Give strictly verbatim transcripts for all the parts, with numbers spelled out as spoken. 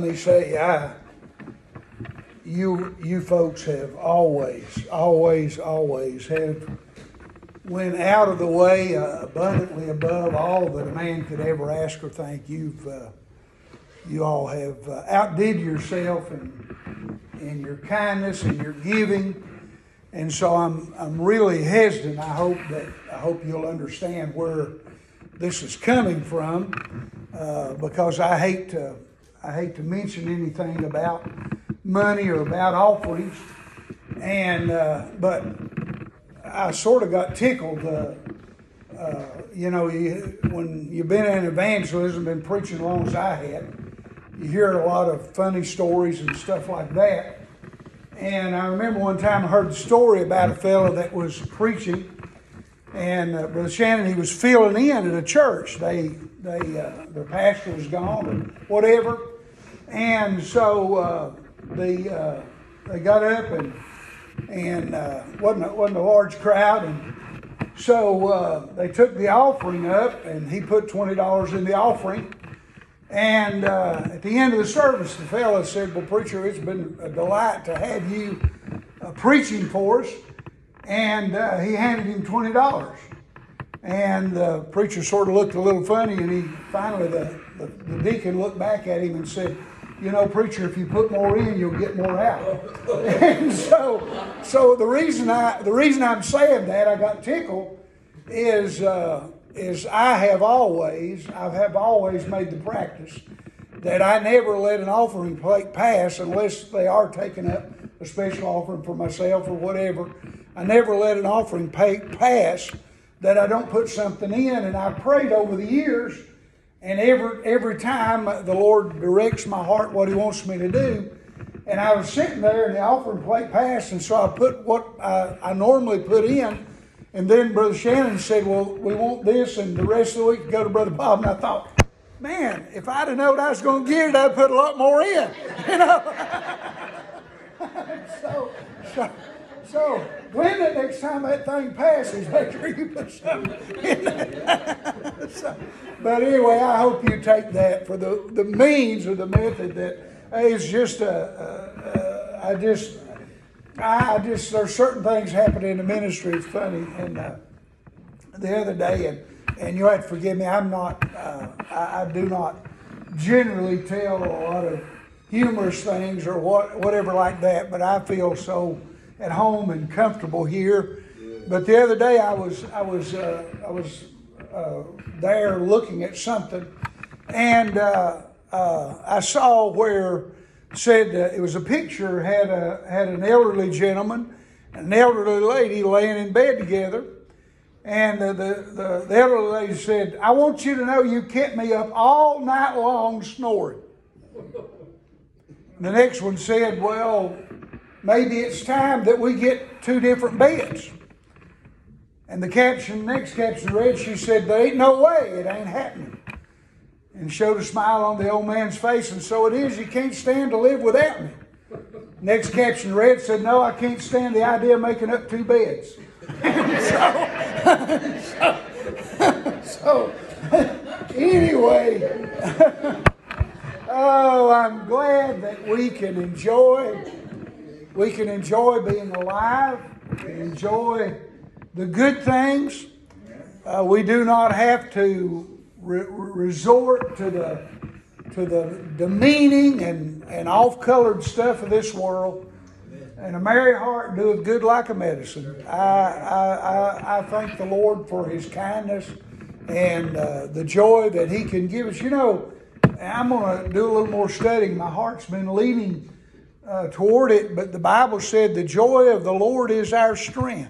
me say, I, you, you folks have always, always, always have went out of the way, uh, abundantly above all that a man could ever ask or think. You've, uh, you all have uh, outdid yourself in, in your kindness and your giving, and so I'm, I'm really hesitant. I hope that I hope you'll understand where this is coming from, uh, because I hate to, I hate to mention anything about money or about offerings, and uh, but. I sort of got tickled, uh, uh, you know, you, when you've been in evangelism, been preaching as long as I had, you hear a lot of funny stories and stuff like that. And I remember one time I heard the story about a fellow that was preaching, and uh, Brother Shannon, he was filling in at a church. They, they, uh, their pastor was gone or whatever, and so uh, they, uh, they got up and. And uh, wasn't a, wasn't a large crowd, and so uh, they took the offering up, and he put twenty dollars in the offering. And uh, at the end of the service, the fellow said, "Well, preacher, it's been a delight to have you uh, preaching for us." And uh, he handed him twenty dollars, and the preacher sort of looked a little funny, and he finally the, the, the deacon looked back at him and said, "You know, preacher, if you put more in, you'll get more out." And so, so the reason I the reason I'm saying that, I got tickled, is uh, is I have always I have always made the practice that I never let an offering plate pass unless they are taking up a special offering for myself or whatever. I never let an offering plate pass that I don't put something in, and I've prayed over the years. And every every time the Lord directs my heart what He wants me to do. And I was sitting there and the offering plate passed, and so I put what I, I normally put in. And then Brother Shannon said, "Well, we want this, and the rest of the week to go to Brother Bob." And I thought, man, if I'd have known I was going to get it, I'd put a lot more in. You know? so, so, so when the next time that thing passes, make sure you put something in there. so, But anyway, I hope you take that for the, the means or the method that is just a, a, a I just I just there's certain things happen in the ministry. It's funny, and uh, the other day, and and you have to forgive me. I'm not uh, I, I do not generally tell a lot of humorous things or what whatever like that, but I feel so at home and comfortable here. But the other day, I was I was uh, I was. Uh, there looking at something, and uh, uh, I saw where it said uh, it was a picture had a had an elderly gentleman and an elderly lady laying in bed together, and uh, the, the the elderly lady said, "I want you to know you kept me up all night long snoring." The next one said, "Well, maybe it's time that we get two different beds." And the caption, next caption read, she said, "There ain't no way, it ain't happening." And showed a smile on the old man's face, "And so it is, you can't stand to live without me." Next caption read, said, "No, I can't stand the idea of making up two beds." so, so, anyway, oh, I'm glad that we can enjoy, we can enjoy being alive, we can enjoy the good things. Uh, we do not have to re- resort to the to the demeaning and, and off-colored stuff of this world. And a merry heart doeth good like a medicine. I I, I, I thank the Lord for His kindness and uh, the joy that He can give us. You know, I'm going to do a little more studying. My heart's been leaning uh, toward it, but the Bible said the joy of the Lord is our strength.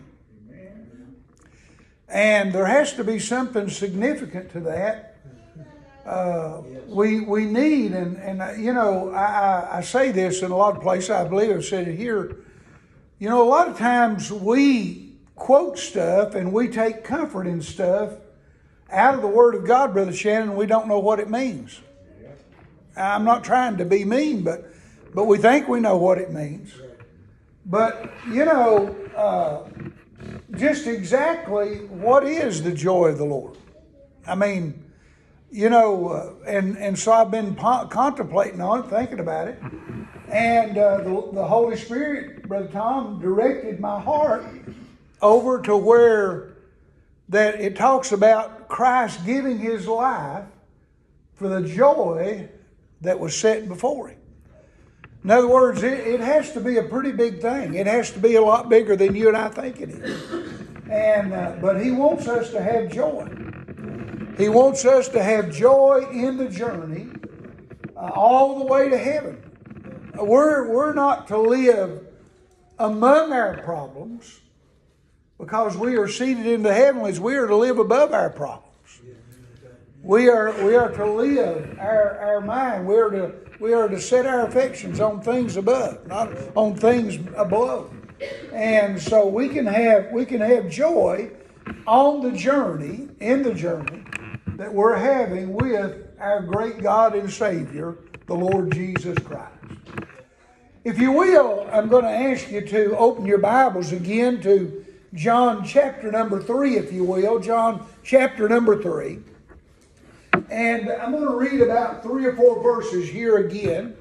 And there has to be something significant to that. Uh, we we need, and, and uh, you know, I, I, I say this in a lot of places, I believe I've said it here. You know, a lot of times we quote stuff and we take comfort in stuff out of the Word of God, Brother Shannon, we don't know what it means. I'm not trying to be mean, but, but we think we know what it means. But, you know, uh, just exactly what is the joy of the Lord? I mean, you know, uh, and, and so I've been po- contemplating on it, thinking about it. And uh, the, the Holy Spirit, Brother Tom, directed my heart over to where that it talks about Christ giving his life for the joy that was set before him. In other words, it, it has to be a pretty big thing. It has to be a lot bigger than you and I think it is. And uh, but he wants us to have joy. He wants us to have joy in the journey uh, all the way to heaven. We're, we're not to live among our problems because we are seated in the heavenlies. We are to live above our problems. We are, we are to live our, our mind. We are to, we are to set our affections on things above, not on things below. And so we can have, we can have joy on the journey, in the journey that we're having with our great God and Savior, the Lord Jesus Christ. If you will, I'm going to ask you to open your Bibles again to John chapter number three, if you will. John chapter number three. And I'm going to read about three or four verses here again.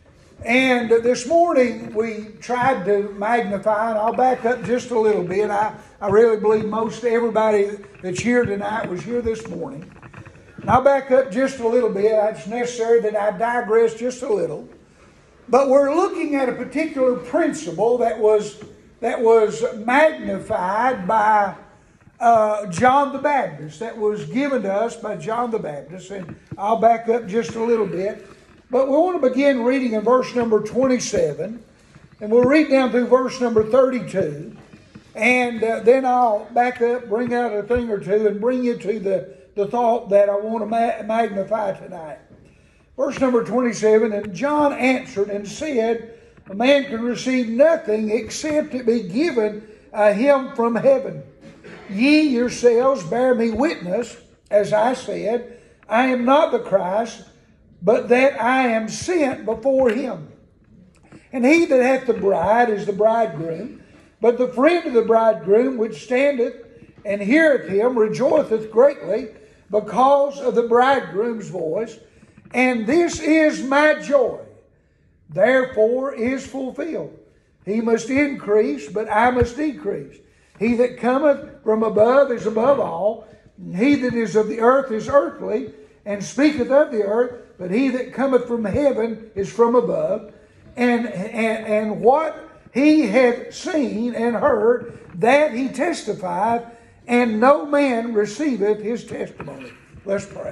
And this morning we tried to magnify, and I'll back up just a little bit. I, I really believe most everybody that's here tonight was here this morning. And I'll back up just a little bit. It's necessary that I digress just a little. But we're looking at a particular principle that was that was magnified by uh, John the Baptist, that was given to us by John the Baptist. And I'll back up just a little bit. But we want to begin reading in verse number twenty-seven. And we'll read down through verse number thirty-two. And uh, then I'll back up, bring out a thing or two, and bring you to the, the thought that I want to ma- magnify tonight. Verse number twenty-seven, and John answered and said, a man can receive nothing except it be given uh, him from heaven. Ye yourselves bear me witness, as I said, I am not the Christ, but that I am sent before him. And he that hath the bride is the bridegroom, but the friend of the bridegroom which standeth and heareth him rejoiceth greatly because of the bridegroom's voice. And this is my joy, therefore is fulfilled. He must increase, but I must decrease. He that cometh from above is above all. He that is of the earth is earthly, and speaketh of the earth. But he that cometh from heaven is from above. And, and, and what he hath seen and heard, that he testifieth, and no man receiveth his testimony. Let's pray.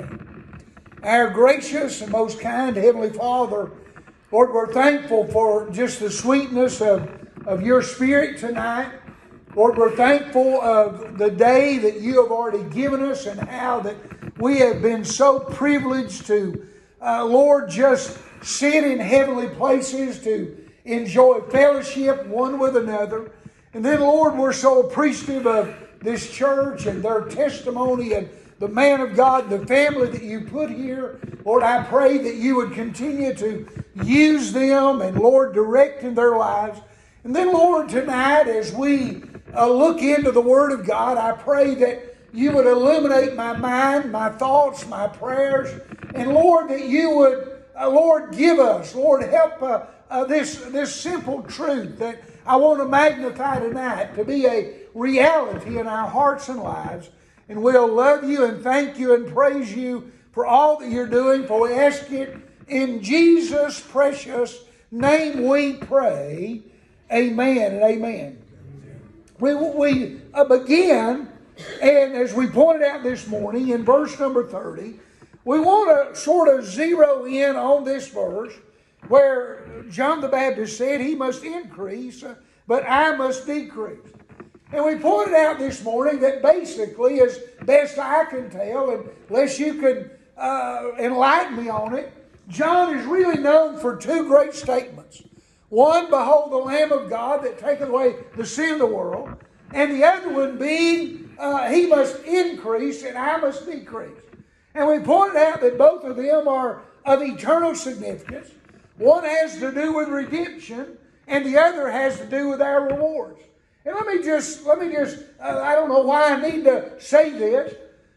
Our gracious and most kind Heavenly Father, Lord, we're thankful for just the sweetness of, of your Spirit tonight. Lord, we're thankful of the day that you have already given us and how that we have been so privileged to, uh, Lord, just sit in heavenly places to enjoy fellowship one with another. And then, Lord, we're so appreciative of this church and their testimony and the man of God, the family that you put here. Lord, I pray that you would continue to use them and, Lord, direct in their lives. And then, Lord, tonight as we uh, look into the Word of God, I pray that you would illuminate my mind, my thoughts, my prayers. And, Lord, that you would, uh, Lord, give us, Lord, help uh, uh, this, this simple truth that I want to magnify tonight to be a reality in our hearts and lives. And we'll love you and thank you and praise you for all that you're doing. For we ask it in Jesus' precious name we pray. Amen and amen. We, we uh, begin, and as we pointed out this morning in verse number thirty, we want to sort of zero in on this verse where John the Baptist said he must increase, but I must decrease. And we pointed out this morning that basically, as best I can tell, unless you can uh, enlighten me on it, John is really known for two great statements. One, behold the Lamb of God that taketh away the sin of the world. And the other one being, uh, he must increase and I must decrease. And we pointed out that both of them are of eternal significance. One has to do with redemption, and the other has to do with our rewards. And let me just, let me just, uh, I don't know why I need to say this,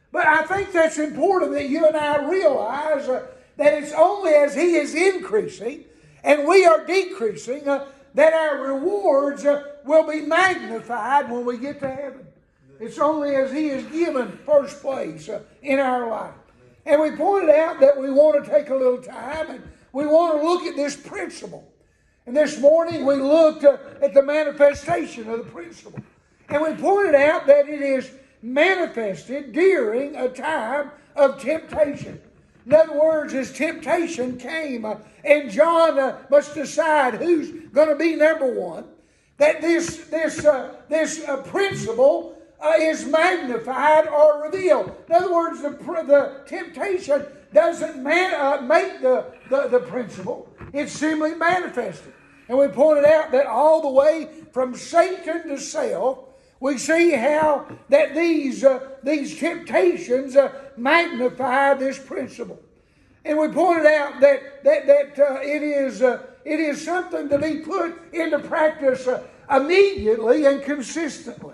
But I think that's important that you and I realize uh, that it's only as He is increasing and we are decreasing uh, that our rewards uh, will be magnified when we get to heaven. It's only as He is given first place uh, in our life. And we pointed out that we want to take a little time and we want to look at this principle. And this morning we looked uh, at the manifestation of the principle. And we pointed out that it is manifested during a time of temptation. In other words, as temptation came, uh, and John uh, must decide who's going to be number one, that this, this, uh, this uh, principle uh, is magnified or revealed. In other words, the, the temptation doesn't man, uh, make the, the, the principle. It's simply manifested. And we pointed out that all the way from Satan to self, we see how that these, uh, these temptations uh, magnify this principle. And we pointed out that, that, that uh, it, is, uh, it is something to be put into practice uh, immediately and consistently.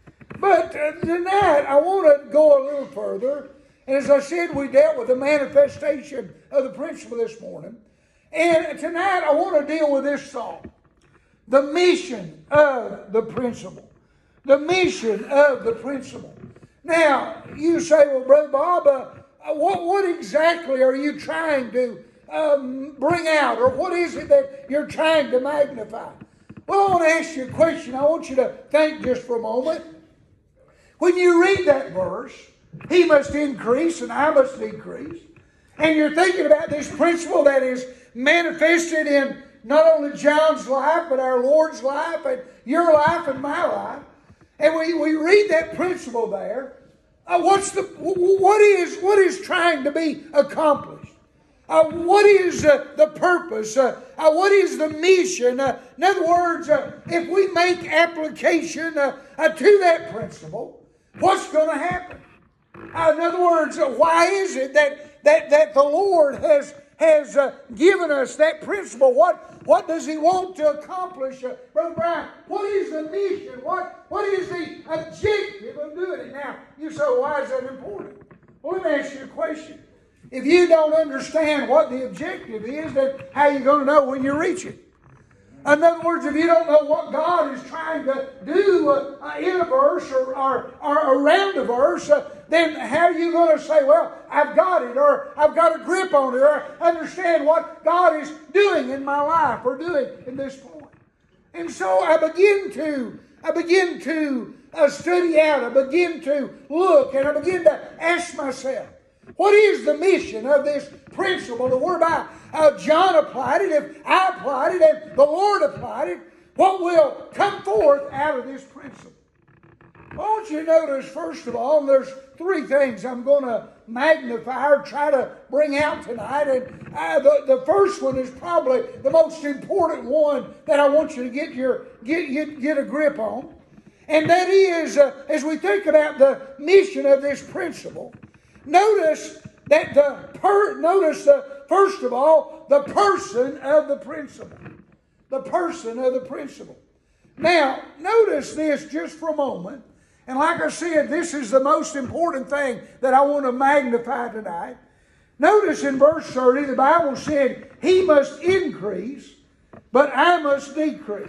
But uh, tonight I want to go a little further. And as I said, we dealt with the manifestation of the principle this morning. And tonight I want to deal with this thought. The mission of the principle. The mission of the principle. Now, you say, well, Brother Bob, uh, what, what exactly are you trying to um, bring out? Or what is it that you're trying to magnify? Well, I want to ask you a question. I want you to think just for a moment. When you read that verse, He must increase and I must decrease. And you're thinking about this principle that is manifested in not only John's life, but our Lord's life and your life and my life. And we, we read that principle there. Uh, what's the what is what is trying to be accomplished? Uh, what is uh, the purpose? Uh, uh, what is the mission? Uh, in other words, uh, if we make application uh, uh, to that principle, what's going to happen? Uh, in other words, uh, why is it that that that the Lord has has uh, given us that principle? What what does He want to accomplish, uh, Brother Brian? What is the mission? What what is the objective of doing it? Now, you say, why is that important? Well, let me ask you a question. If you don't understand what the objective is, then how are you going to know when you reach it? In other words, if you don't know what God is trying to do uh, in a verse or, or, or around a verse, uh, then how are you going to say, well, I've got it, or I've got a grip on it, or understand what God is doing in my life or doing in this point? And so I begin to, I begin to uh, study out, I begin to look, and I begin to ask myself, what is the mission of this principle to whereby uh, John applied it, if I applied it, and the Lord applied it, what will come forth out of this principle? I want you to notice, first of all, there's three things I'm going to magnify or try to bring out tonight. And uh, the, the first one is probably the most important one that I want you to get your get get, get a grip on. And that is, uh, as we think about the mission of this principle, notice that the per, notice the first of all the person of the principle. The person of the principle. Now, notice this just for a moment. And like I said, this is the most important thing that I want to magnify tonight. Notice in verse thirty, the Bible said, He must increase, but I must decrease.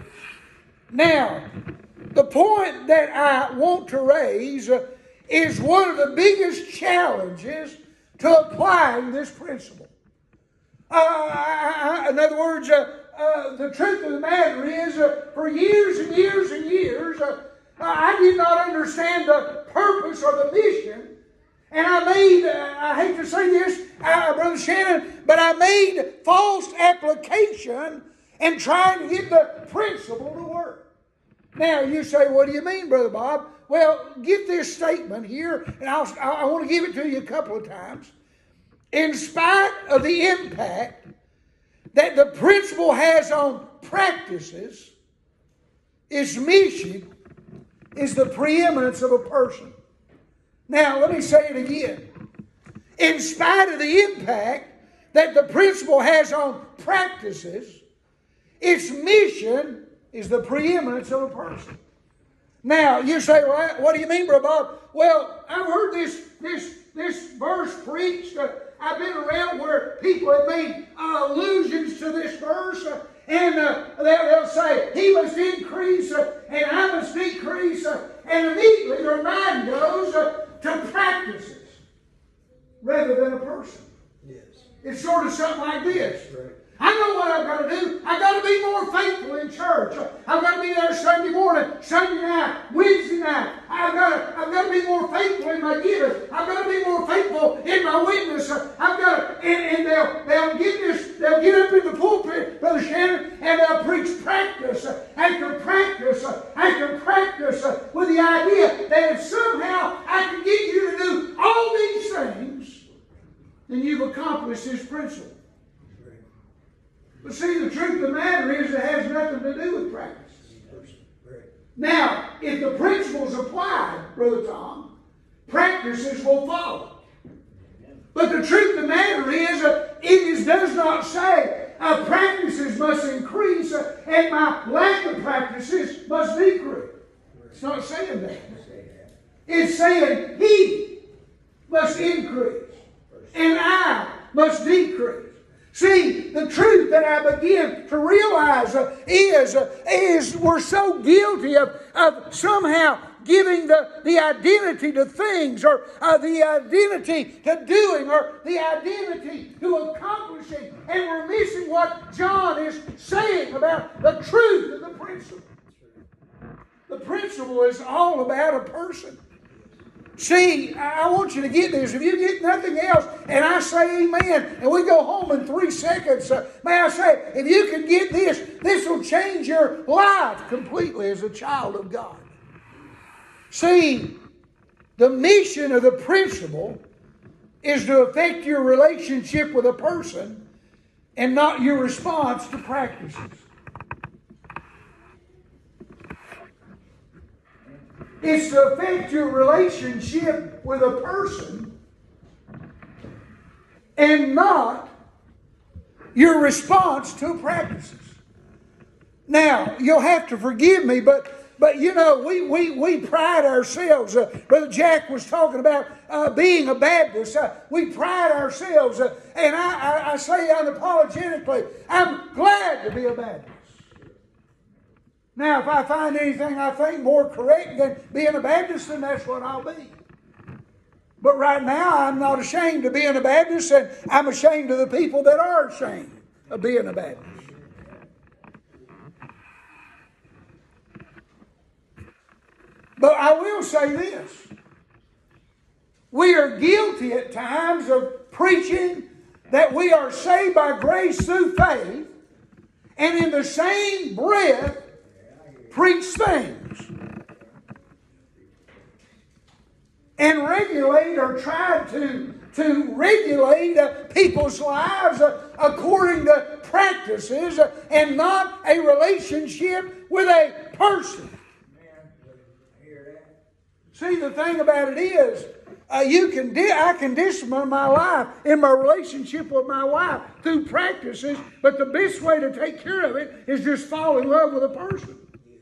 Now, the point that I want to raise is one of the biggest challenges to applying this principle. Uh, I, I, in other words, uh, uh, the truth of the matter is, uh, for years and years and years, uh, I did not understand the purpose or the mission. And I made, uh, I hate to say this, uh, Brother Shannon, but I made false application and trying to get the principle to work. Now, you say, what do you mean, Brother Bob? Well, get this statement here, and I'll, I want to give it to you a couple of times. In spite of the impact that the principle has on practices, its mission is the preeminence of a person. Now, let me say it again. In spite of the impact that the principle has on practices, its mission is the preeminence of a person. Now, you say, well, what do you mean, Brother Bob? Well, I've heard this, this, this verse preached. Uh, I've been around where people have made uh, allusions to this verse. Uh, and uh, they'll, they'll say, he must increase uh, and I must decrease. Uh, and immediately their mind goes uh, to practices rather than a person. Yes. It's sort of something like this. Right. I know what I've got to do. I've got to be more faithful in church. I've got to be there Sunday morning, Sunday night, Wednesday night. I've got to, I've got to be more faithful in my giving. I've got to be more faithful in my witness. I've got to, and, and they'll, they'll get this, they'll get up in the pulpit, Brother Shannon, and they'll preach practice after practice after practice with the idea that if somehow I can get you to do all these things, then you've accomplished this principle. But see, the truth of the matter is it has nothing to do with practice. Now, if the principles applied, Brother Tom, practices will follow. But the truth of the matter is uh, it is, does not say uh, practices must increase uh, and my lack of practices must decrease. It's not saying that. It's saying he must increase and I must decrease. See, the truth that I begin to realize uh, is, uh, is we're so guilty of, of somehow giving the, the identity to things or uh, the identity to doing or the identity to accomplishing. And we're missing what John is saying about the truth of the principle. The principle is all about a person. See, I want you to get this. If you get nothing else, and I say amen, and we go home in three seconds, uh, may I say, if you can get this, this will change your life completely as a child of God. See, the mission of the principle is to affect your relationship with a person and not your response to practices. It's to affect your relationship with a person and not your response to practices. Now, you'll have to forgive me, but but you know, we we, we pride ourselves. Uh, Brother Jack was talking about uh, being a Baptist. Uh, we pride ourselves, uh, and I, I, I say unapologetically, I'm glad to be a Baptist. Now, if I find anything I think more correct than being a Baptist, then that's what I'll be. But right now, I'm not ashamed of being a Baptist, and I'm ashamed of the people that are ashamed of being a Baptist. But I will say this. We are guilty at times of preaching that we are saved by grace through faith, and in the same breath, preach things and regulate or try to, to regulate uh, people's lives uh, according to practices uh, and not a relationship with a person. See, the thing about it is, uh, you can di- I can discipline my life in my relationship with my wife through practices, but the best way to take care of it is just fall in love with a person.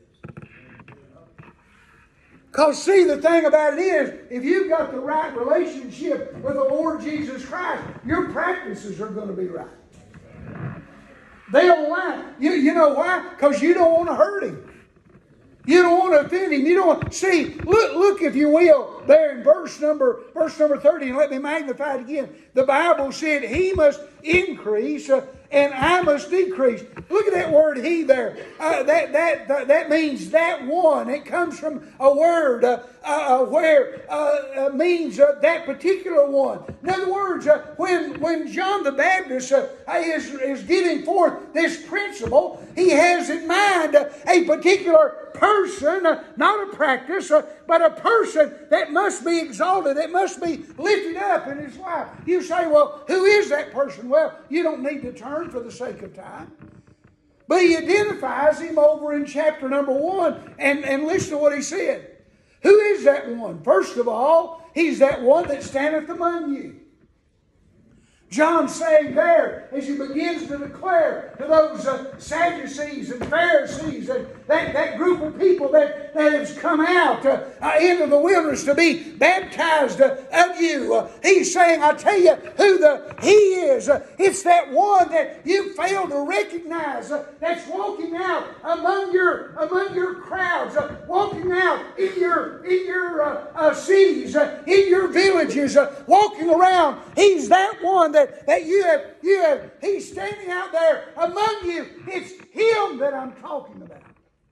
Because, see, the thing about it is, if you've got the right relationship with the Lord Jesus Christ, your practices are going to be right. They'll lie. You, you know why? Because you don't want to hurt Him. You don't want to offend Him. You don't want, see, look, look, if you will, there in verse number, verse number thirty, and let me magnify it again. The Bible said, He must increase uh, and I must decrease. Look at that word He there. Uh, that, that, that, that means that one. It comes from a word uh, uh, where uh, uh, means uh, that particular one. In other words, uh, when, when John the Baptist uh, is, is giving forth this principle, he has in mind uh, a particular person, uh, not a practice, uh, but a person that must be exalted, that must be lifted up in his life. You say, well, who is that person? Well, you don't need to turn for the sake of time. But he identifies him over in chapter number one, and, and listen to what he said. Who is that one? First of all, he's that one that standeth among you. John's saying there, as he begins to declare to those uh, Sadducees and Pharisees and that, that group of people that, that has come out uh, uh, into the wilderness to be baptized uh, of you, uh, he's saying, I tell you who the He is. Uh, it's that one that you fail to recognize uh, that's walking out among your among your crowds, uh, walking out in your in your uh, uh, cities, uh, in your villages, uh, walking around. He's that one that That, that you have, you have, He's standing out there among you. It's Him that I'm talking about.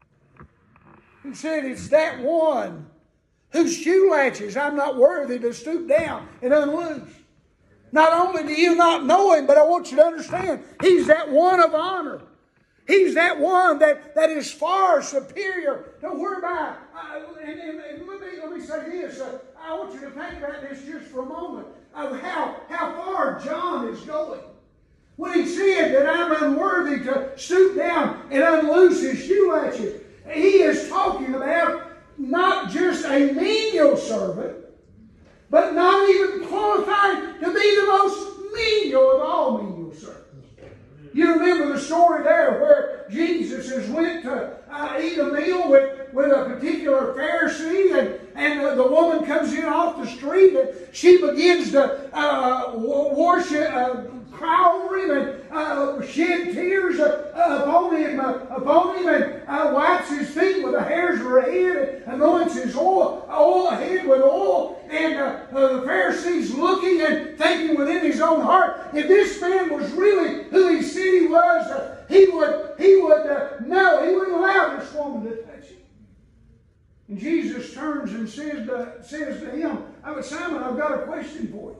He said, it's that one whose shoe latches I'm not worthy to stoop down and unloose. Not only do you not know Him, but I want you to understand, He's that one of honor. He's that one that, that is far superior to whereby. Uh, and, and, and let, me, let me say this. Uh, I want you to think about this just for a moment of how, how far John is going. When he said that I'm unworthy to stoop down and unloose his shoe latches, he is talking about not just a menial servant, but not even qualified to be the most menial of all menial servants. You remember the story there where Jesus has went to uh, eat a meal with, with a particular Pharisee, and, and uh, the woman comes in off the street and she begins to uh, wash it, uh, cry over him and uh, shed tears uh, uh, upon him, uh, upon him and uh, wipes his feet with the hairs of her head and anoints his oil, oil head with oil. And uh, uh, the Pharisee's looking and thinking within his own heart, if this man was really who he said he was, uh, he would, he would uh, no, he wouldn't allow this woman to touch him. And Jesus turns and says to, says to him, oh, Simon, I've got a question for you.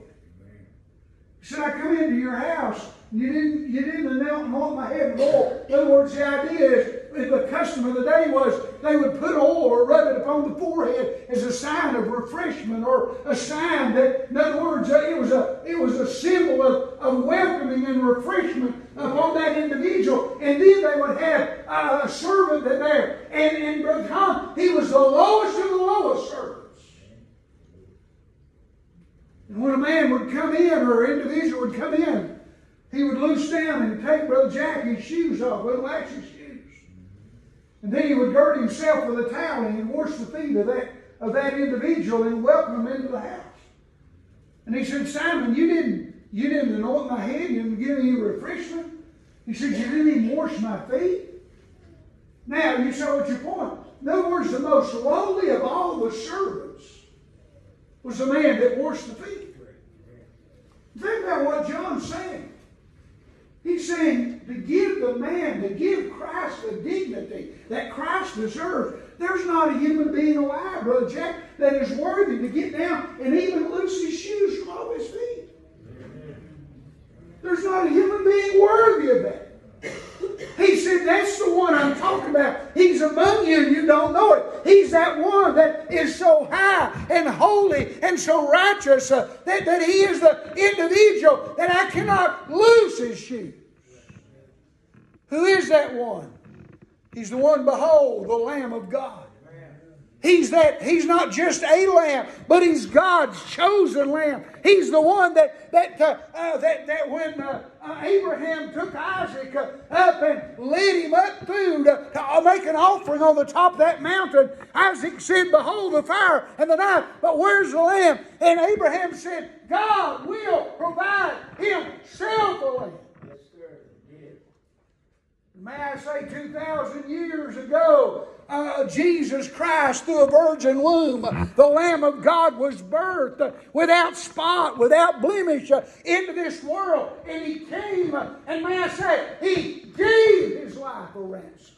He said, I come into your house, and you didn't, you didn't anoint my head with oil. In other words, the idea is, the custom of the day was they would put oil or rub it upon the forehead as a sign of refreshment, or a sign that, in other words, it was a, it was a symbol of, of welcoming and refreshment upon that individual. And then they would have uh, a servant there. And, and Brother Tom, he was the lowest of the lowest servants. And when a man would come in, or an individual would come in, he would loose down and take Brother Jackie's shoes off, Brother Latch's shoes. And then he would gird himself with a towel and wash the feet of that, of that individual and welcome him into the house. And he said, Simon, you didn't, you didn't anoint my head, you didn't give me any refreshment. He said, you didn't even wash my feet. Now, you saw what your point. In other words, the most lowly of all the servants was the man that washed the feet. Think about what John's saying. He's saying to give the man, to give Christ the dignity that Christ deserves. There's not a human being alive, Brother Jack, that is worthy to get down and even loose his shoes from off his feet. There's not a human being worthy of that. He said, that's the one I'm talking about. He's among you and you don't know it. He's that one that is so high and holy and so righteous uh, that, that he is the individual that I cannot loose his shoes. Who is that one? He's the one, behold, the Lamb of God. He's that. He's not just a lamb, but he's God's chosen lamb. He's the one that that uh, uh, that that when uh, uh, Abraham took Isaac uh, up and led him up through to, to make an offering on the top of that mountain, Isaac said, "Behold the fire and the knife, but where's the lamb?" And Abraham said, "God will provide Himself a lamb." May I say, two thousand years ago, uh, Jesus Christ, through a virgin womb, the Lamb of God, was birthed uh, without spot, without blemish uh, into this world. And He came, uh, and may I say, He gave His life a ransom.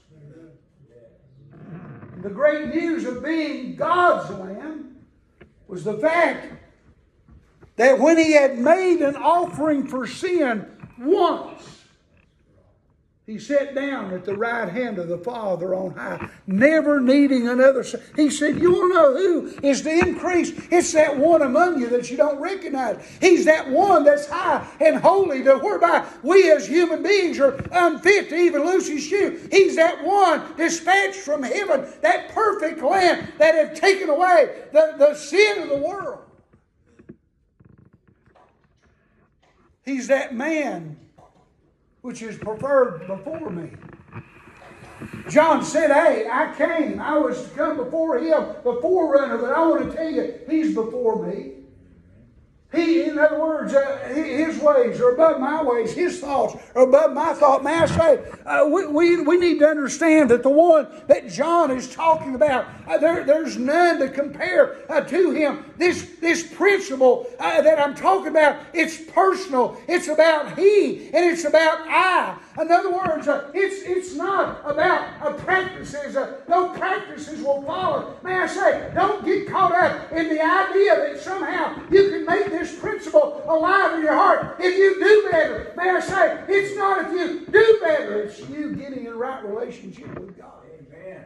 The great news of being God's Lamb was the fact that when He had made an offering for sin once, He sat down at the right hand of the Father on high, never needing another. He said, you want to know who is to increase? It's that one among you that you don't recognize. He's that one that's high and holy, to whereby we as human beings are unfit to even loose His shoe. He's that one dispatched from heaven, that perfect Lamb that had taken away the, the sin of the world. He's that man which is preferred before me. John said, hey, I came. I was to come before him, the forerunner, but I want to tell you, he's before me. He, in other words, uh, his ways are above my ways. His thoughts are above my thought. May I say, uh, we, we, we need to understand that the one that John is talking about, uh, there, there's none to compare uh, to him. This, this principle uh, that I'm talking about, it's personal. It's about he and it's about I. In other words, uh, it's, it's not about uh, practices. Uh, no practices will follow. May I say, don't get caught up in the idea that somehow you can make this principle alive in your heart if you do better. May I say, it's not if you do better, it's you getting in right relationship with God. Amen.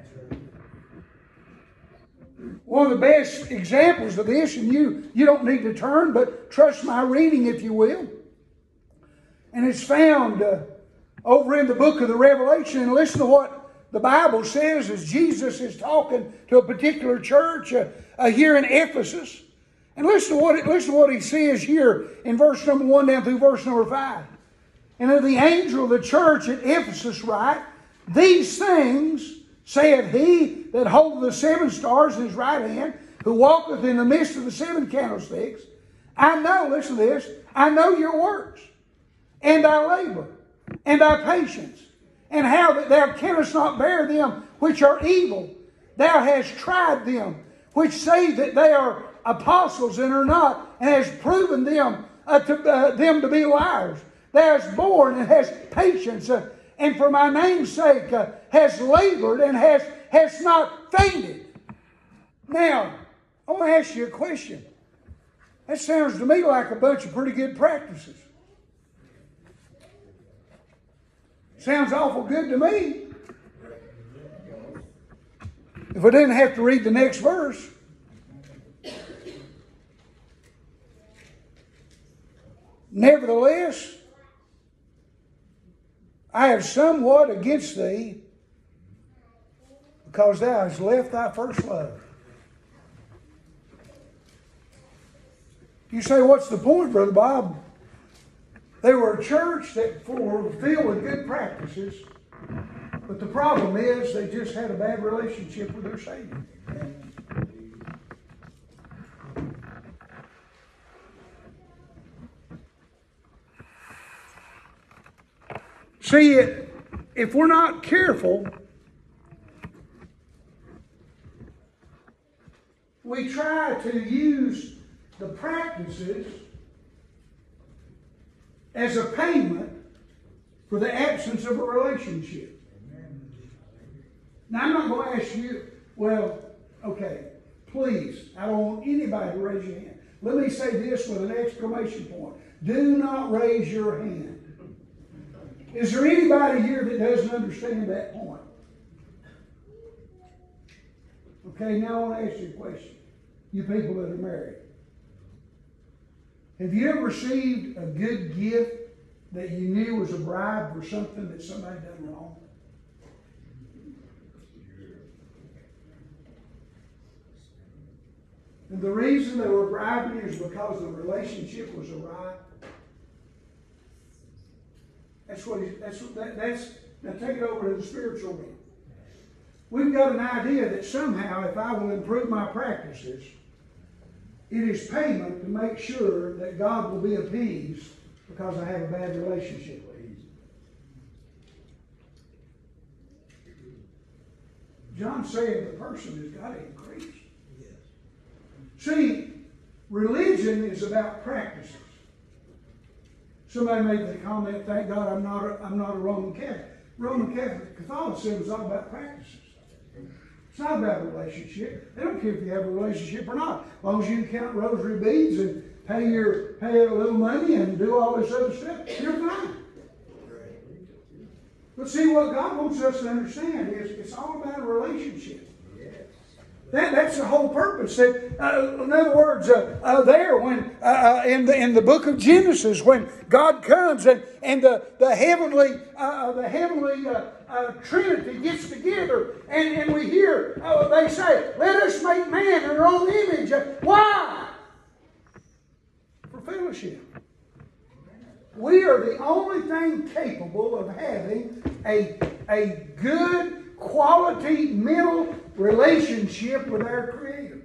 One of the best examples of this, and you, you don't need to turn, but trust my reading if you will. And it's found uh, over in the book of the Revelation. And listen to what the Bible says as Jesus is talking to a particular church uh, uh, here in Ephesus. And listen to what it, listen to what he says here in verse number one down through verse number five. And of the angel of the church at Ephesus write, these things saith he that holdeth the seven stars in his right hand, who walketh in the midst of the seven candlesticks. I know, listen to this, I know your works, and thy labor, and thy patience, and how that thou canst not bear them which are evil. Thou hast tried them which say that they are apostles and are not, and has proven them uh, to uh, them to be liars. Thou hast borne and hast patience, uh, and for my name's sake uh, hast labored and hast, hast not fainted. Now, I want to ask you a question. That sounds to me like a bunch of pretty good practices. Sounds awful good to me. If I didn't have to read the next verse. Nevertheless, I have somewhat against thee, because thou hast left thy first love. You say, what's the point, Brother Bob? They were a church that were filled with good practices, but the problem is they just had a bad relationship with their Savior. See, if we're not careful, we try to use the practices as a payment for the absence of a relationship. Now, I'm not going to ask you, well, okay, please, I don't want anybody to raise your hand. Let me say this with an exclamation point. Do not raise your hand. Is there anybody here that doesn't understand that point? Okay, now I want to ask you a question. You people that are married. Have you ever received a good gift that you knew was a bribe for something that somebody done wrong? And the reason they were bribing is because the relationship was awry. That's what he, that's what that, that's now take it over to the spiritual realm. We've got an idea that somehow if I will improve my practices, it is payment to make sure that God will be appeased because I have a bad relationship with him. John's saying the person has got to increase. Yes. See, religion is about practices. Somebody made the comment, thank God I'm not a, I'm not a Roman Catholic. Roman Catholic Catholicism is all about practices. It's not about a relationship. They don't care if you have a relationship or not. As long as you can count rosary beads and pay your pay a little money and do all this other stuff, you're fine. But see, what God wants us to understand is it's all about a relationship. That, that's the whole purpose. That, uh, in other words, uh, uh, there when uh, in the in the book of Genesis, when God comes and and the the heavenly uh, the heavenly uh, uh, Trinity gets together, and, and we hear uh, they say, "Let us make man in our own image." Why? For fellowship. the only thing capable of having a, a good, quality, mental relationship with our Creator.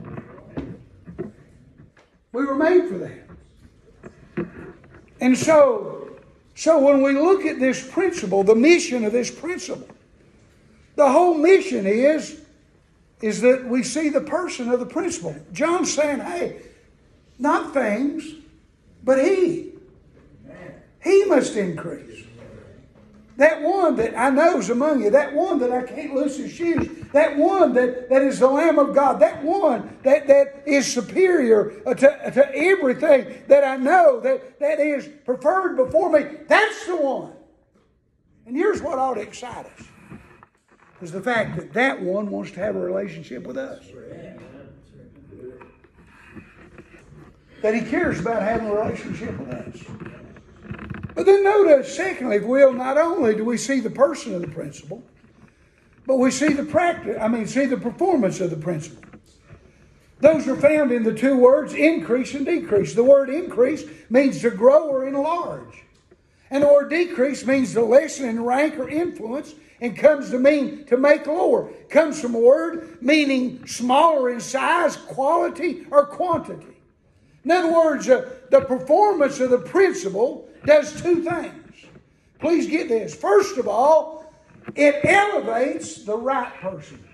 We were made for that. And so, so when we look at this principle, the mission of this principle, the whole mission is, is that we see the person of the principle. John's saying, hey, not things, but He. He must increase. That one that I know is among you, that one that I can't loose his shoes, that one that, that is the Lamb of God, that one that, that is superior to, to everything that I know, that, that is preferred before me, that's the one. And here's what ought to excite us, is the fact that that one wants to have a relationship with us. That He cares about having a relationship with us. But then notice, secondly, if we will, not only do we see the person of the principle, but we see the practice, I mean, see the performance of the principle. Those are found in the two words, increase and decrease. The word increase means to grow or enlarge. And the word decrease means to lessen in rank or influence, and comes to mean to make lower. It comes from a word meaning smaller in size, quality, or quantity. In other words, uh, the performance of the principle does two things. Please get this. First of all, it elevates the right person.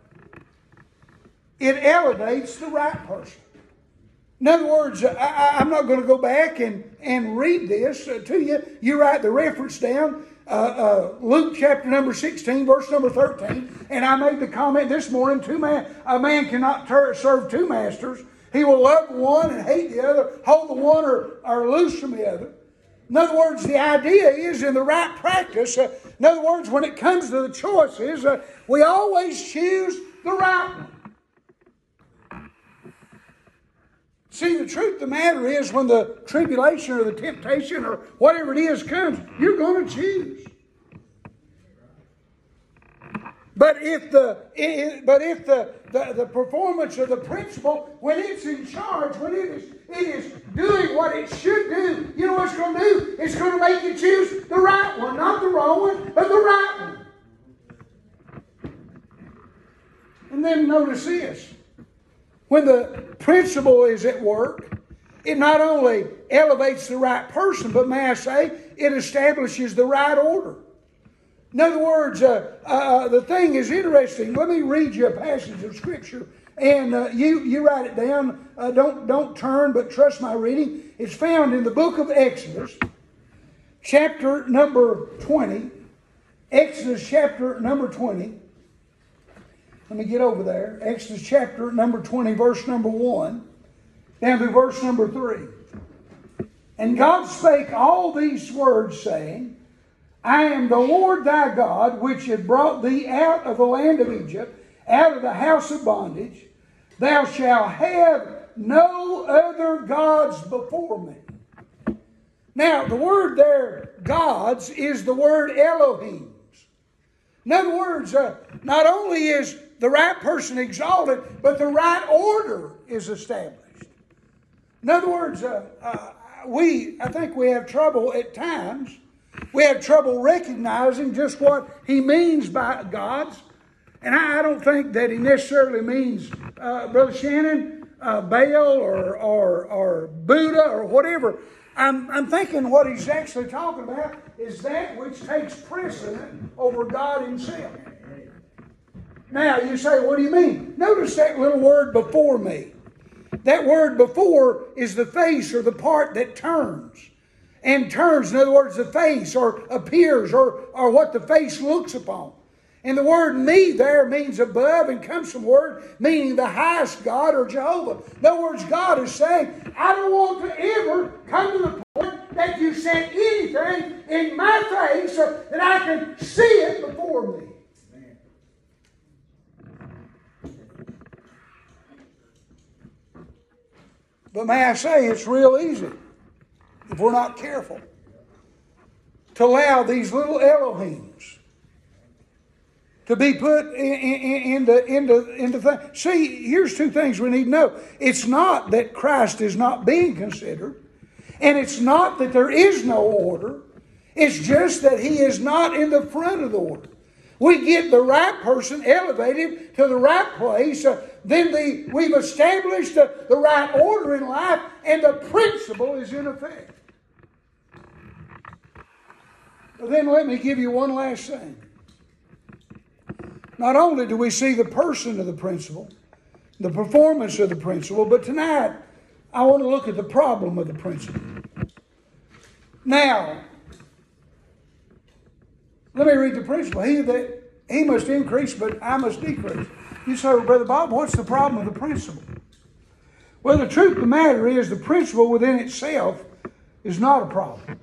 It elevates the right person. In other words, I, I, I'm not going to go back and, and read this uh, to you. You write the reference down, uh, uh, Luke chapter number sixteen, verse number thirteen. And I made the comment this morning, two man, a man cannot ter- serve two masters. He will love one and hate the other, hold the one or, or loose from the other. In other words, the idea is in the right practice. Uh, in other words, when it comes to the choices, uh, we always choose the right one. See, the truth of the matter is when the tribulation or the temptation or whatever it is comes, you're going to choose. But if the it, but if the, the, the performance of the principle, when it's in charge, when it is it is doing what it should do, you know what it's going to do? It's going to make you choose the right one, not the wrong one, but the right one. And then notice this. When the principle is at work, it not only elevates the right person, but may I say, it establishes the right order. In other words, uh, uh, the thing is interesting. Let me read you a passage of Scripture, and uh, you you write it down. Uh, don't don't turn, but trust my reading. It's found in the book of Exodus, chapter number twenty. Exodus chapter number twenty. Let me get over there. Exodus chapter number twenty, verse number one, down to verse number three. And God spake all these words, saying, I am the Lord thy God, which had brought thee out of the land of Egypt, out of the house of bondage. Thou shalt have no other gods before me. Now, the word there, gods, is the word Elohims. In other words, uh, not only is the right person exalted, but the right order is established. In other words, uh, uh, we, I think we have trouble at times. We have trouble recognizing just what he means by gods. And I, I don't think that he necessarily means, uh, Brother Shannon, uh, Baal or, or, or Buddha or whatever. I'm, I'm thinking what he's actually talking about is that which takes precedent over God himself. Now, you say, what do you mean? Notice that little word before me. That word before is the face or the part that turns. And turns, in other words, the face or appears or, or what the face looks upon. And the word me there means above and comes from word meaning the highest God or Jehovah. In other words, God is saying, I don't want to ever come to the point that you set anything in my face so that I can see it before me. But may I say, it's real easy, if we're not careful, to allow these little Elohims to be put in, in, into, into, into things. See, here's two things we need to know. It's not that Christ is not being considered, And it's not that there is no order. It's just that he is not in the front of the order. We get the right person elevated to the right place. Uh, then the, we've established the, the right order in life, and the principle is in effect. But then let me give you one last thing. Not only do we see the person of the principle, the performance of the principle, but tonight I want to look at the problem of the principle. Now, let me read the principle. He that he must increase, but I must decrease. You say, well, Brother Bob, what's the problem with the principle? Well, the truth of the matter is the principle within itself is not a problem.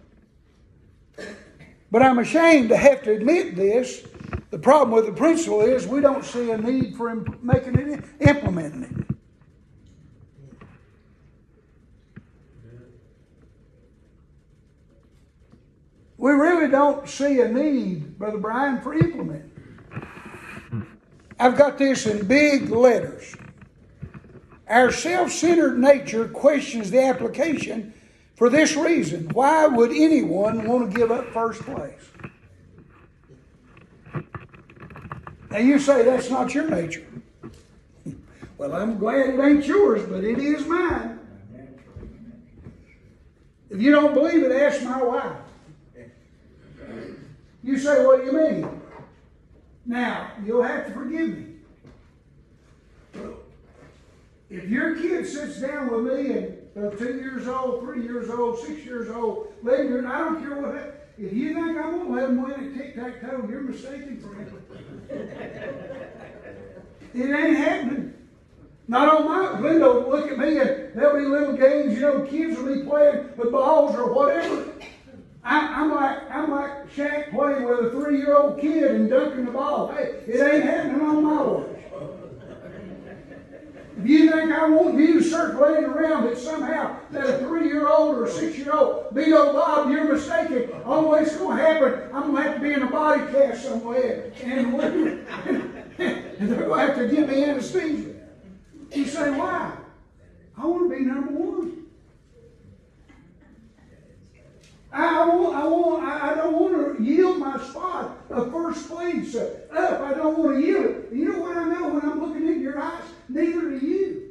But I'm ashamed to have to admit this. The problem with the principle is we don't see a need for imp- making it, implementing it. We really don't see a need, Brother Brian, for implementing. I've got this in big letters. Our self-centered nature questions the application for this reason. Why would anyone want to give up first place? Now you say that's not your nature. Well, I'm glad it ain't yours, but it is mine. If you don't believe it, ask my wife. You say, what do you mean? Now, you'll have to forgive me. If your kid sits down with me and they're two years old, three years old, six years old, eleven years, I don't care what happens. If you think I'm going to let them win at tic-tac-toe, you're mistaken for it. It ain't happening. Not on my window. Look at me and there'll be little games, you know, kids will be playing with balls or whatever. I, I'm like I'm like Shaq playing with a three-year-old kid and dunking the ball. Hey, it ain't happening on my watch. If you think I want you circulating around that somehow that a three-year-old or a six-year-old beat old Bob, you're mistaken. All it's going to happen, I'm going to have to be in a body cast somewhere. And, and they're going to have to give me anesthesia. You say, why? I want to be number one. I, I, want, I, want, I, I don't want to yield my spot of first place up. I don't want to yield it. You know what I know when I'm looking in your eyes? Neither do you.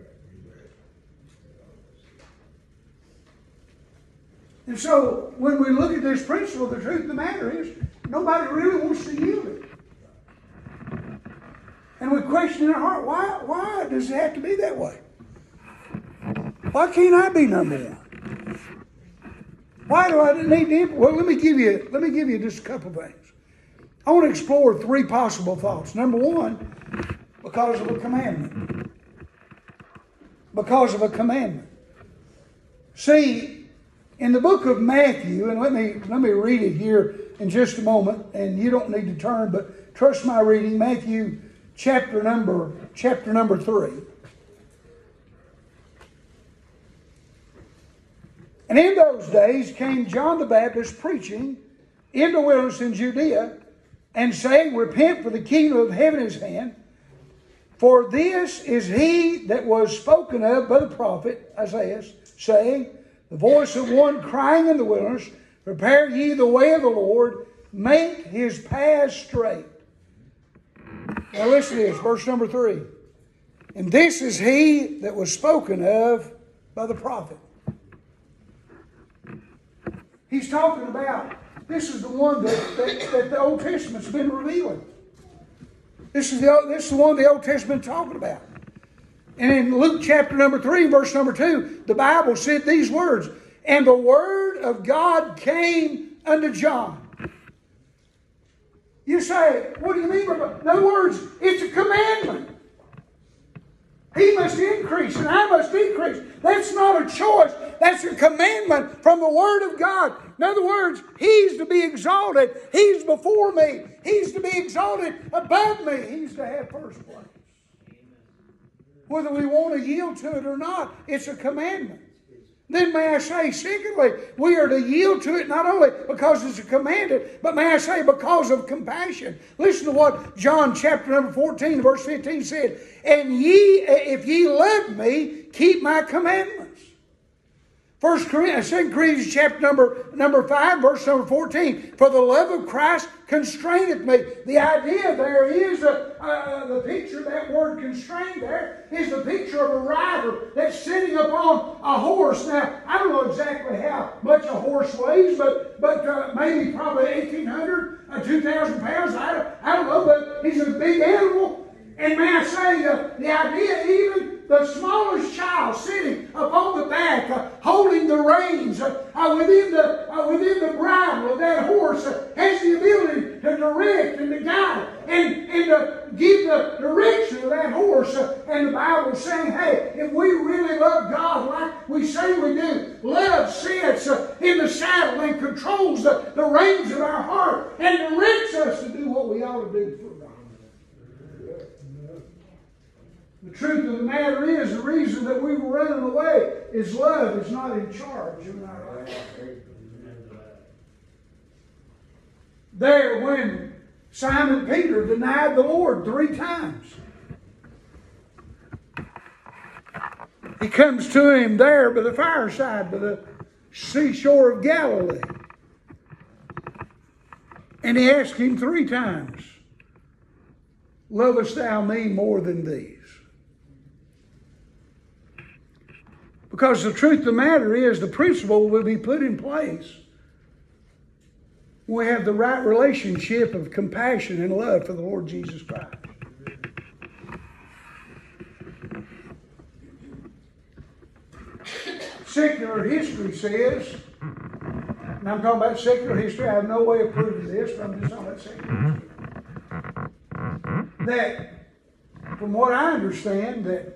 And so, when we look at this principle, the truth of the matter is, nobody really wants to yield it. And we question in our heart, why, why does it have to be that way? Why can't I be number one? Why do I need to? Well, let me give you. Let me give you just a couple of things. I want to explore three possible thoughts. Number one, because of a commandment. Because of a commandment. See, in the book of Matthew, and let me let me read it here in just a moment. And you don't need to turn, but trust my reading. Matthew chapter number chapter number three. And in those days came John the Baptist preaching in the wilderness in Judea and saying, repent, for the kingdom of heaven is at hand. For this is he that was spoken of by the prophet Isaiah, saying, the voice of one crying in the wilderness, prepare ye the way of the Lord, make his paths straight. Now listen to this, verse number three. And this is he that was spoken of by the prophet. He's talking about, this is the one that, that, that the Old Testament's been revealing. This is, the, this is the one the Old Testament talking about. And in Luke chapter number three, verse number two, the Bible said these words, and the word of God came unto John. You say, what do you mean by that? In other words, it's a commandment. He must increase and I must decrease. That's not a choice. That's a commandment from the Word of God. In other words, He's to be exalted. He's before me. He's to be exalted above me. He's to have first place. Whether we want to yield to it or not, it's a commandment. Then may I say, secondly, we are to yield to it not only because it's a commandment, but may I say because of compassion. Listen to what John chapter number fourteen, verse fifteen said. And ye, if ye love me, keep my commandments. First Corinthians, Second Corinthians chapter number, number five, verse number fourteen. For the love of Christ constraineth me. The idea there is, uh, uh, the picture, that word constrained there, is the picture of a rider that's sitting upon a horse. Now, I don't know exactly how much a horse weighs, but, but uh, maybe probably eighteen hundred, uh, two thousand pounds. I don't, I don't know, but he's a big animal. And may I say, uh, the idea even, the smallest child sitting upon the back, uh, holding the reins uh, uh, within the uh, within the bridle of that horse, uh, has the ability to direct and to guide and, and to give the direction of that horse. Uh, and the Bible is saying, hey, if we really love God like we say we do, love sits uh, in the saddle and controls the, the reins of our heart and directs us to do what we ought to do for God. The truth of the matter is, the reason that we were running away is love is not in charge of our life. There, when Simon Peter denied the Lord three times, he comes to him there by the fireside, by the seashore of Galilee. And he asked him three times, lovest thou me more than these? Because the truth of the matter is, the principle will be put in place when we have the right relationship of compassion and love for the Lord Jesus Christ. Secular history says, and I'm talking about secular history, I have no way of proving this, but I'm just talking about secular history, that from what I understand, that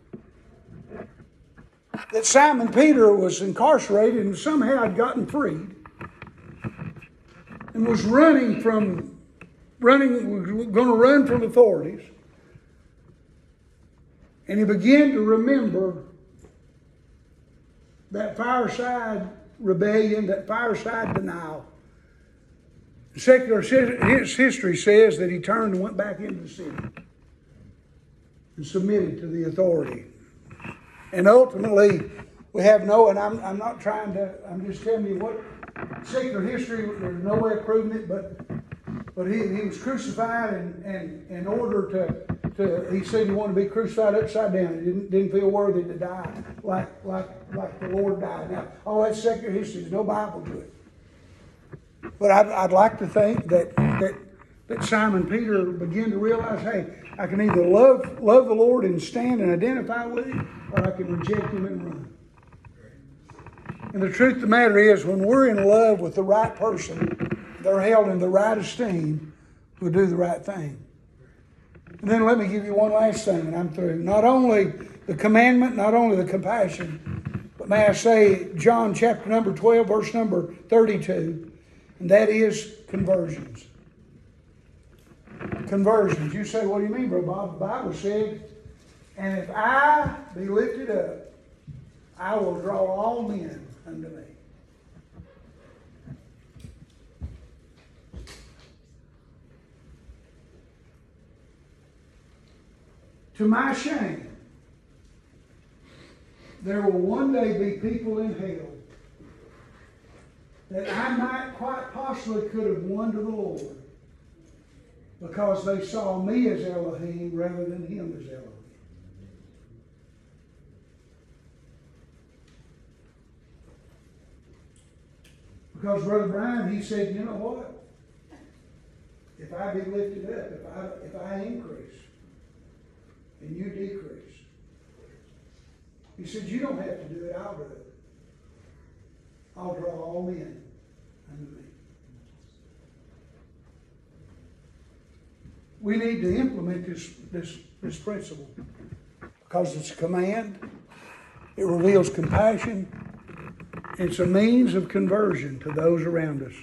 that Simon Peter was incarcerated and somehow had gotten freed and was running from, running, was going to run from authorities. And he began to remember that fireside rebellion, that fireside denial. Secular history says that he turned and went back into the city and submitted to the authority. And ultimately, we have no, and I'm, I'm not trying to, I'm just telling you what secular history, there's no way of proving it, but but he, he was crucified, and, and in order to, to, he said he wanted to be crucified upside down. He didn't, didn't feel worthy to die like, like, like the Lord died. Now, all that secular history, there's no Bible to it. But I'd, I'd like to think that, that, that Simon Peter began to realize, hey, I can either love, love the Lord and stand and identify with him, or I can reject him and run. And the truth of the matter is, when we're in love with the right person, they're held in the right esteem, we'll do the right thing. And then let me give you one last thing, and I'm through. Not only the commandment, not only the compassion, but may I say, John chapter number twelve, verse number thirty-two, and that is conversions. Conversions. You say, what do you mean, Brother Bob? The Bible said, and if I be lifted up, I will draw all men unto me. To my shame, there will one day be people in hell that I might quite possibly could have won to the Lord because they saw me as Elohim rather than him as Elohim. Because Brother Brian, he said, you know what? If I be lifted up, if I, if I increase, and you decrease. He said, you don't have to do it, I'll do it. I'll draw all men unto me. We need to implement this, this, this principle because it's a command. It reveals compassion. It's a means of conversion to those around us.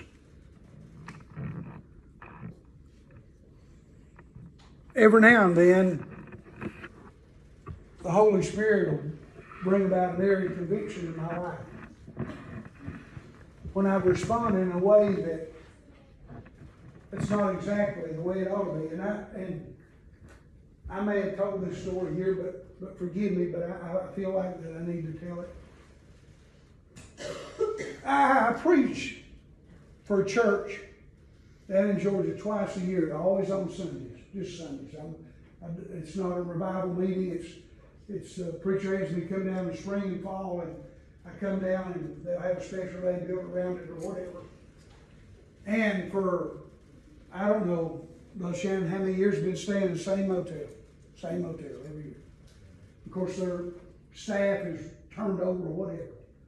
Every now and then, the Holy Spirit will bring about an area of conviction in my life. When I've responded in a way that it's not exactly the way it ought to be. And I and I may have told this story here, but, but forgive me, but I, I feel like that I need to tell it. I preach for a church down in Georgia twice a year, always on Sundays, just Sundays. I'm, I, it's not a revival meeting. It's it's a preacher has me come down in the spring and fall, and I come down and they'll have a special day built around it or whatever. And for, I don't know, Brother Shannon, how many years have been staying in the same motel, same motel every year. Of course, their staff is turned over or whatever.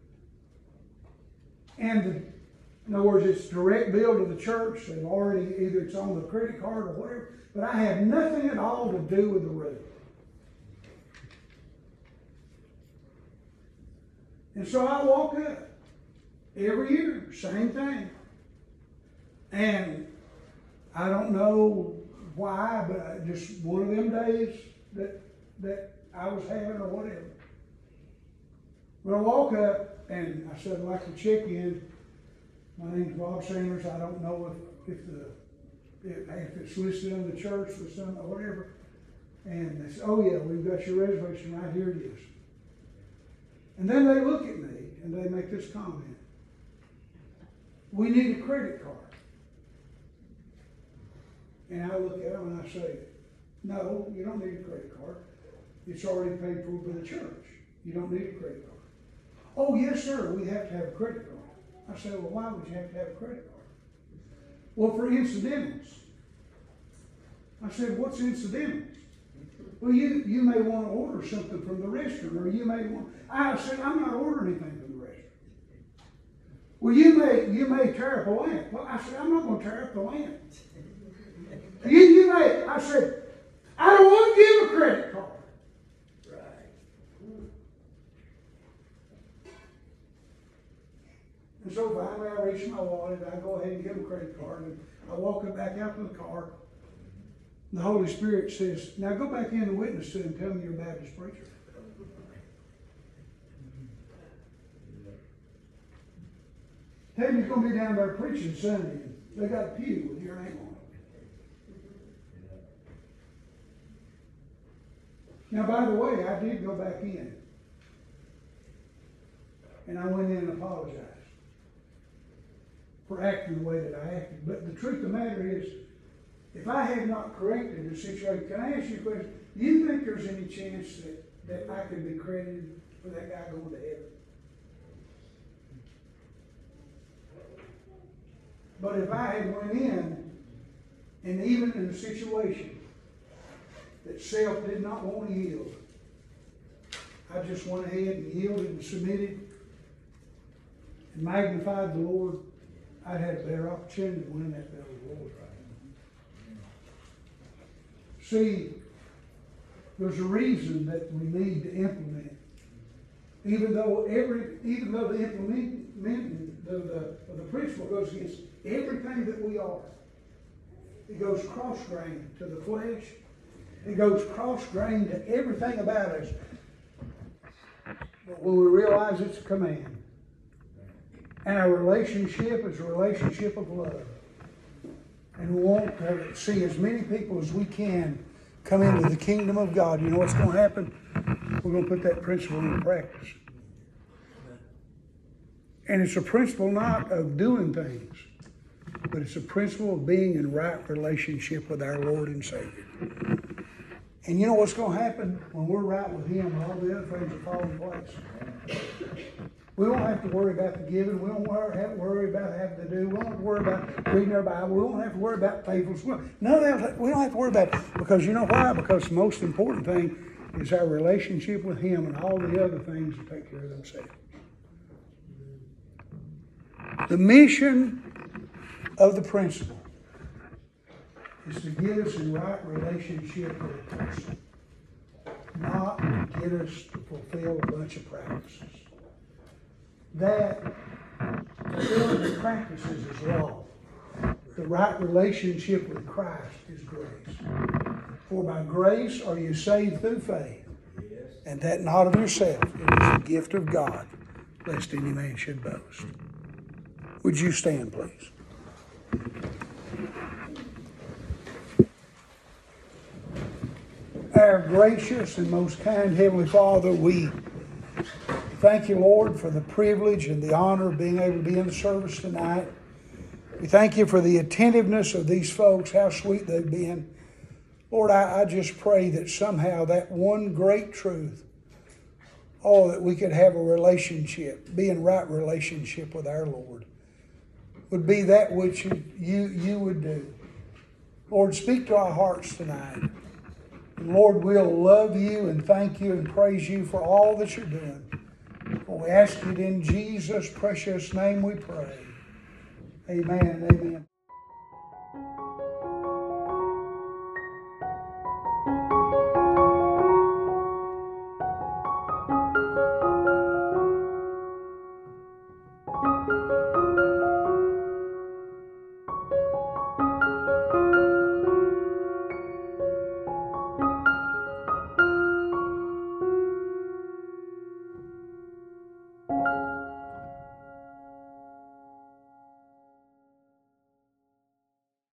And the, in other words, it's direct bill to the church. They've already, either it's on the credit card or whatever, but I have nothing at all to do with the room. And so I walk up every year, same thing. And I don't know why, but just one of them days that that I was having or whatever. But I walk up and I said, I'd like to check in. My name's Bob Sanders. I don't know if, if the if, if it's listed in the church or something or whatever. And they said, oh yeah, we've got your reservation right here it is. And then they look at me and they make this comment. We need a credit card. And I look at them and I say, no, you don't need a credit card. It's already paid for by the church. You don't need a credit card. Oh, yes, sir, we have to have a credit card. I say, well, why would you have to have a credit card? Well, for incidentals. I said, what's incidentals? Well, you, you may want to order something from the restaurant, or you may want, I said, I'm not ordering anything from the restaurant. Well, you may, you may tear up a lamp. Well, I said, I'm not going to tear up the lamp. You, you may, I said, I don't want to give a credit card. Right. And so finally I reach my wallet, and I go ahead and give them a credit card, and I walk it back out to the car. The Holy Spirit says, now go back in and witness to him, tell me you're a Baptist preacher. Tell him you're going to be down there preaching Sunday, and they got a pew with your name on it. Now, by the way, I did go back in. And I went in and apologized for acting the way that I acted. But the truth of the matter is, if I had not corrected the situation, can I ask you a question? Do you think there's any chance that, that I could be credited for that guy going to heaven? But if I had went in, and even in a situation that self did not want to yield, I just went ahead and yielded and submitted and magnified the Lord, I'd have a better opportunity to win that battle of the Lord. See, there's a reason that we need to implement. Even though every, even though the implement, the, the, the principle goes against everything that we are. It goes cross-grained to the flesh. It goes cross-grained to everything about us. But when we realize it's a command, and our relationship is a relationship of love, and we want to see as many people as we can come into the kingdom of God, you know what's going to happen? We're going to put that principle into practice. And it's a principle not of doing things, but it's a principle of being in right relationship with our Lord and Savior. And you know what's going to happen when we're right with Him? All the other things will fall in place. We don't have to worry about the giving. We don't have to worry about having to do. We don't have to worry about reading our Bible. We don't have to worry about faithfulness. None of that. We don't have to worry about it. Because you know why? Because the most important thing is our relationship with Him, and all the other things will take care of themselves. The mission of the principle is to get us in right relationship with a person, not to get us to fulfill a bunch of practices. That fulfilling the practices is law. The right relationship with Christ is grace. For by grace are you saved through faith, and that not of yourself. It is a gift of God, lest any man should boast. Would you stand, please? Our gracious and most kind Heavenly Father, we thank you, Lord, for the privilege and the honor of being able to be in the service tonight. We thank you for the attentiveness of these folks, how sweet they've been. Lord, I, I just pray that somehow that one great truth, oh, that we could have a relationship, be in right relationship with our Lord, would be that which you, you, you would do. Lord, speak to our hearts tonight. And Lord, we'll love you and thank you and praise you for all that you're doing. For we ask it in Jesus' precious name we pray. Amen and amen.